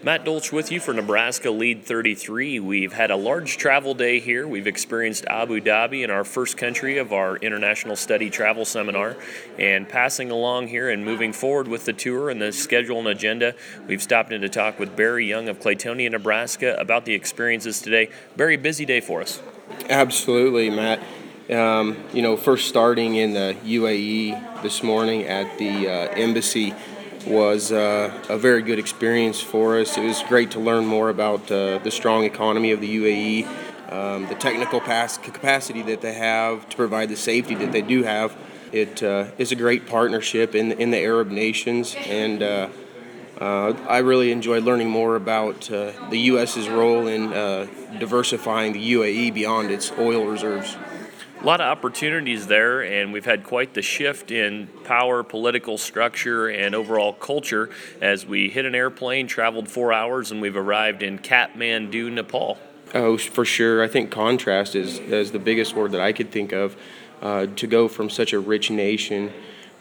Matt Dolch with you for Nebraska Lead 33. We've had a large travel day here. We've experienced Abu Dhabi in our first country of our International Study Travel Seminar. And passing along here and moving forward with the tour and the schedule and agenda, we've stopped in to talk with Barry Young of Claytonia, Nebraska about the experiences today. Very busy day for us. Absolutely, Matt. First starting in the UAE this morning at the embassy was a very good experience for us. It was great to learn more about the strong economy of the UAE, the technical capacity that they have to provide the safety that they do have. It is a great partnership in the Arab nations, and I really enjoyed learning more about the U.S.'s role in diversifying the UAE beyond its oil reserves. A lot of opportunities there, and we've had quite the shift in power, political structure, and overall culture as we hit an airplane, traveled 4 hours, and we've arrived in Kathmandu, Nepal. Oh, for sure. I think contrast is the biggest word that I could think of. To go from such a rich nation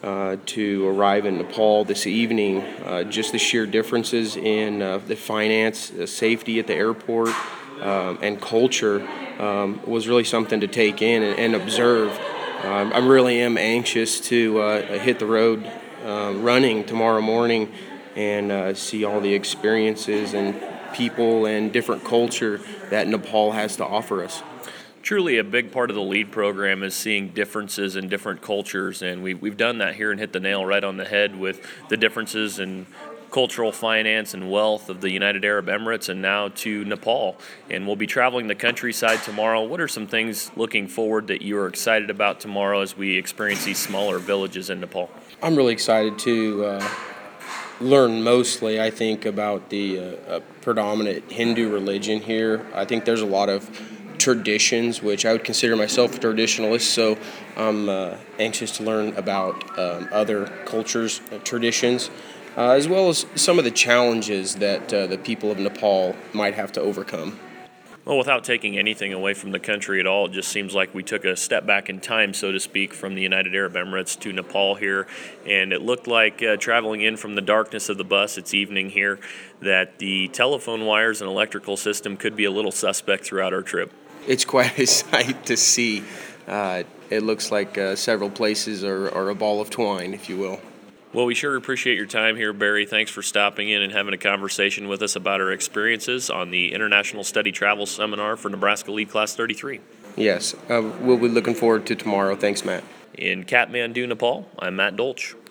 to arrive in Nepal this evening, just the sheer differences in the finance, the safety at the airport, and culture was really something to take in and observe. I really am anxious to hit the road running tomorrow morning and see all the experiences and people and different culture that Nepal has to offer us. Truly a big part of the LEAD program is seeing differences in different cultures, and we've done that here and hit the nail right on the head with the differences in cultural finance and wealth of the United Arab Emirates and now to Nepal. And we'll be traveling the countryside tomorrow. What are some things looking forward that you are excited about tomorrow as we experience these smaller villages in Nepal? I'm really excited to learn mostly, I think, about the predominant Hindu religion here. I think there's a lot of traditions, which I would consider myself a traditionalist, so I'm anxious to learn about other cultures, traditions, as well as some of the challenges that the people of Nepal might have to overcome. Well, without taking anything away from the country at all, it just seems like we took a step back in time, so to speak, from the United Arab Emirates to Nepal here. And it looked like traveling in from the darkness of the bus, it's evening here, that the telephone wires and electrical system could be a little suspect throughout our trip. It's quite a sight to see. It looks like several places are a ball of twine, if you will. Well, we sure appreciate your time here, Barry. Thanks for stopping in and having a conversation with us about our experiences on the International Study Travel Seminar for Nebraska Lead Class 33. Yes, we'll be looking forward to tomorrow. Thanks, Matt. In Kathmandu, Nepal, I'm Matt Dolch.